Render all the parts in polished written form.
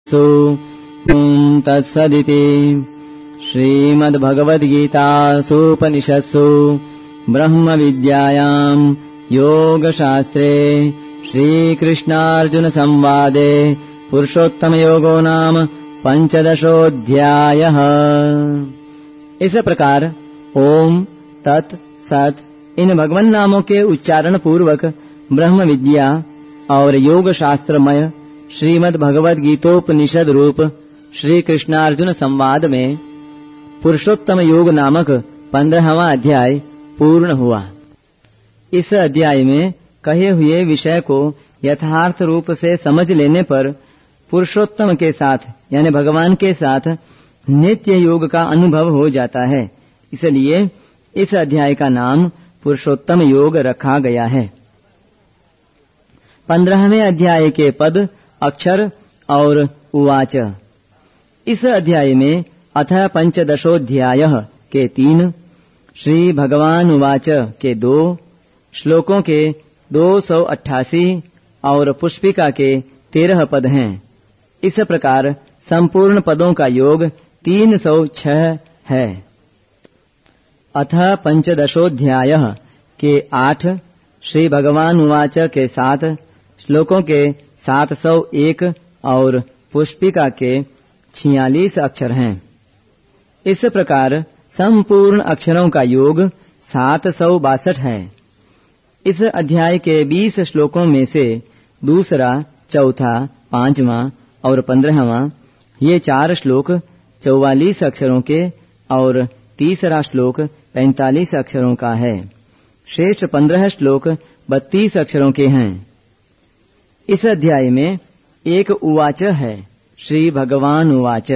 तत्सदिति श्रीमद्भगवद्गीतासूपनिषत्सु ब्रह्मविद्यायाम् योगशास्त्रे श्रीकृष्णार्जुनसंवादे पुरुषोत्तमयोगो नाम 15 इस प्रकार ओम तत् सत इन भगवान नामों के उच्चारण पूर्वक ब्रह्म विद्या और योग शास्त्रमय श्रीमद् भगवद गीतोपनिषद रूप श्री कृष्णार्जुन संवाद में पुरुषोत्तम योग नामक 15वां अध्याय पूर्ण हुआ। इस अध्याय में कहे हुए विषय को यथार्थ रूप से समझ लेने पर पुरुषोत्तम के साथ यानी भगवान के साथ नित्य योग का अनुभव हो जाता है। इसलिए इस अध्याय का नाम पुरुषोत्तम योग रखा गया है। 15वें अध्याय के पद अक्षर और उवाच। इस अध्याय में अथ पंचदशोऽध्यायः के 3, श्री भगवान उवाच के 2 श्लोकों के 288 और पुष्पिका के 13 पद हैं। इस प्रकार संपूर्ण पदों का योग 306 है। अथ पंचदशोऽध्यायः के 8 श्री भगवान उवाच के 7 श्लोकों के 701 और पुष्पिका के 46 अक्षर हैं। इस प्रकार संपूर्ण अक्षरों का योग 762 है। इस अध्याय के 20 श्लोकों में से दूसरा, चौथा, 5वां और 15वां ये 4 श्लोक 44 अक्षरों के और तीसरा श्लोक 45 अक्षरों का है। शेष 15 श्लोक 32 अक्षरों के हैं। इस अध्याय में एक उवाच है, श्री भगवान उवाच।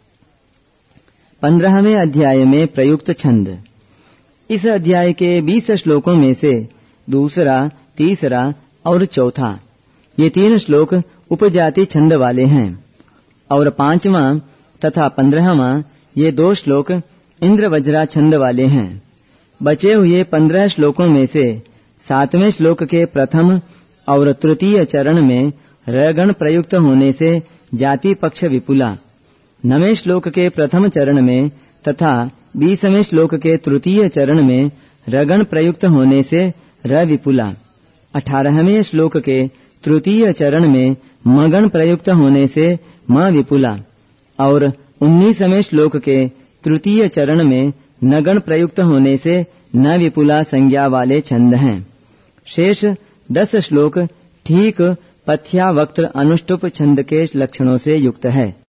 15वें अध्याय में प्रयुक्त छंद। इस अध्याय के 20 श्लोकों में से दूसरा, तीसरा और चौथा ये 3 श्लोक उपजाति छंद वाले हैं और 5वां तथा 15वां ये 2 श्लोक इंद्रवज्रा छंद वाले हैं। बचे हुए 15 श्लोकों में से 7वें श्लोक के प्रथम और तृतीय चरण में रगण प्रयुक्त होने से जाति पक्ष विपुला, 9वें श्लोक के प्रथम चरण में तथा 20वें श्लोक के तृतीय चरण में रगण प्रयुक्त होने से र विपुला, 18वें श्लोक के तृतीय चरण में मगण प्रयुक्त होने से म विपुला और 19वें श्लोक के तृतीय चरण में नगण प्रयुक्त होने से न विपुला संज्ञा वाले छंद हैं। शेष 10 श्लोक ठीक पथ्यावक्त्र अनुष्टुप छंद के लक्षणों से युक्त है।